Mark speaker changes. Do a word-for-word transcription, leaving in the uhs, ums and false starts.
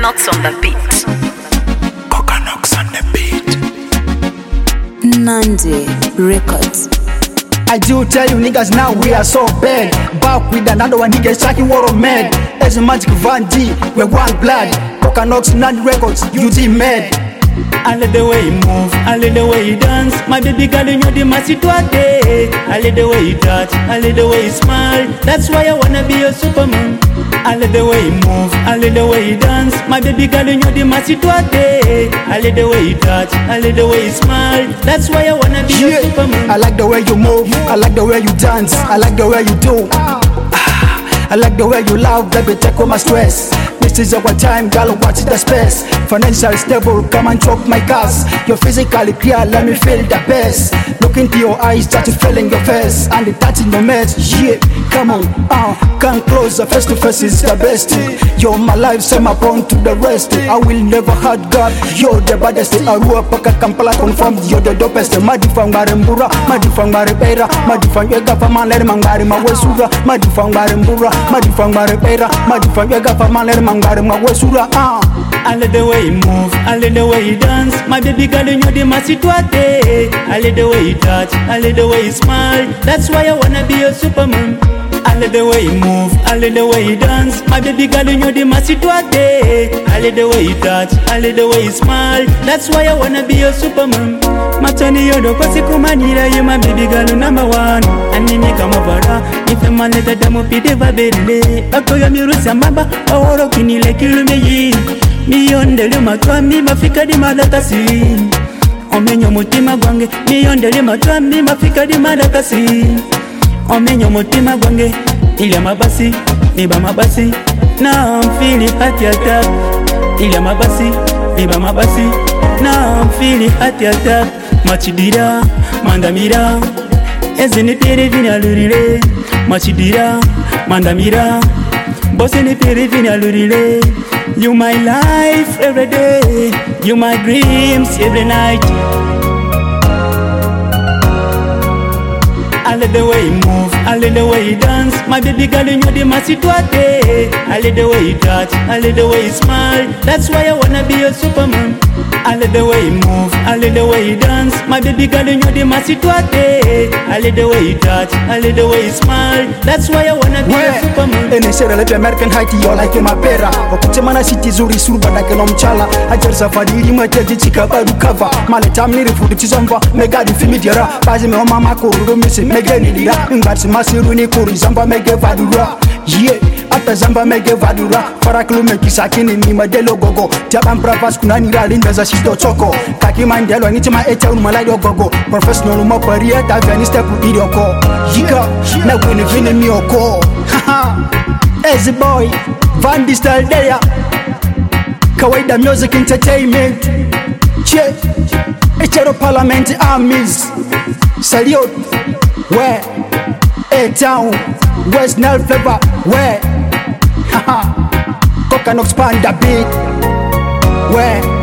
Speaker 1: Coconuts on the beat.
Speaker 2: Coconuts on the beat.
Speaker 3: Nandi Records.
Speaker 4: I do tell you niggas now we are so bad. Back with another one niggas tracking war of mad. As a magic Van D, we're one blood. Coconuts, Nandi Records, you D mad.
Speaker 5: I like the way you move, I like the way you dance. My baby girl, you know the masituate. I like the way you touch, I like the way you smile. That's why I wanna be your superman. I like the way you move, I like the way you dance. My baby girl, you know the masituate. I like the way you touch, I like the way you smile. That's why I wanna be
Speaker 4: Yeah.
Speaker 5: your superman.
Speaker 4: I like the way you move, I like the way you dance, I like the way you do. I like the way you love, baby, take all my stress. This is our time, girl, watch the space. Financial stable, come and choke my gas. You're physically clear, let me feel the best. Look into your eyes, start to feel in your face. And the touching your meds, yeah, come on, uh, come closer, face to face is the best. You're my life, so my prone to the rest. I will never hurt God, you're the baddest. Arua paka Kampala confirmed, you're the dopest. Madifang Marimbura, Madifang Maripera, Madifang Yega Famanere Mangari Mawesura, Madifang Marimbura, Madifang Maripera, Madifang Yega Famanere Mangari Mawesura, ah.
Speaker 5: I like the way you move, I like the way you dance. My baby girl, you know the masituate. I like the way you touch, I like the way you smile. That's why I wanna be your superman. I like the way you move, I like the way you dance. My baby girl, you know the masituate. I like the way you touch, I like the way you smile. That's why I wanna be your superman. Matani yodo kwa siku manira, you my baby girl number one. Anime kama vara, nife maneta damo pide vabele. Ako ya mirusa mamba, aworo kinile kilumeyi. Miyondele matwami mafika di madakasi. Omenyo mutima gwange, miyondele matwami mafika di madakasi. Omenyo mutima gwange, ilya mabasi, niba mabasi. Now I'm feeling hot attack. Ilya mabasi, niba mabasi. Now I'm feeling hot attack. Machidira, mandamira. Ezini pere vina lurire. Machidira, mandamira. Bossini pere vina lurire. You my life every day. You my dreams every night. I like the way you move, I like the way you dance. My baby girl, you know the masituate. I like the way you touch, I like the way you smile. That's why I wanna be your superman. I like the way you move, I like the way you dance. My baby girl, you know the masituate. I like the way you touch, I like the way you smile. That's why I wanna be your superman.
Speaker 4: Ene sera lepe American Haiti, yo like you mapera. Wakutemana city zuri suru badake no mchala. Ajar safari lima teji chika badu cover. Male tamniri fudu chizomba, megadi fimi diara. Bazi me oma makuru misi megeni dira. Ngbatsi masiru ni kuri zamba mege vadura. Yeah, ata zamba mege vadura. Faraklu meki sakini ni madelo gogo. Tiabam pravas kunani ralinda za shito choko. Kaki mandelo nitima echa unmalaido gogo. Professional umapari eta veni step idioko. Yika, na wini vini mioko. Haha, Easy boy, Van D style there. Kawaida music entertainment. Che, Echero parliament armies. Salute, where? A-Town, West Nile flavor, where? Haha, Coconuts Panda beat, where?